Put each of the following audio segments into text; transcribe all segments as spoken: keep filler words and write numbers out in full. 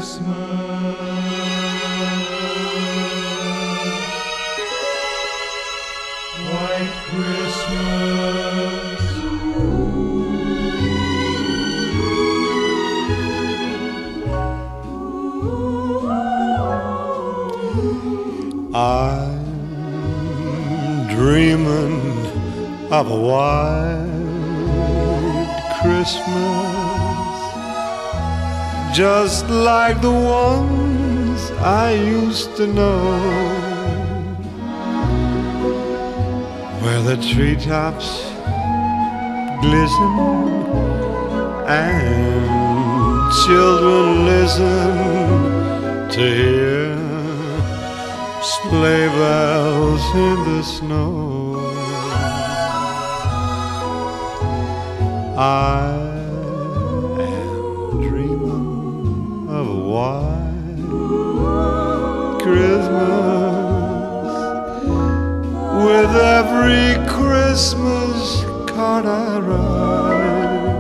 White Christmas, I'm dreaming of a white Christmas, just like the ones I used to know, where the treetops glisten and children listen to hear sleigh bells in the snow. I am dreaming of a white Christmas, with every Christmas card I write.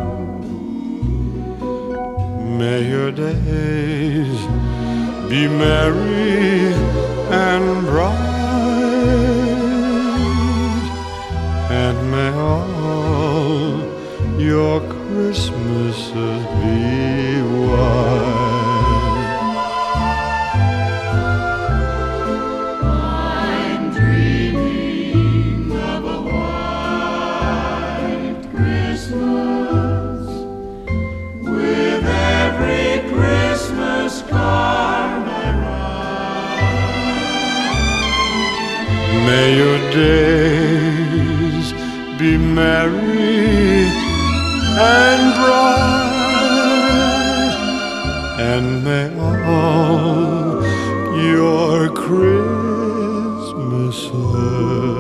May your days be merry and bright, and may all your Christmases be white. I'm dreaming of a white Christmas, with every Christmas card I write. May your days be merry and bright, and may all your Christmases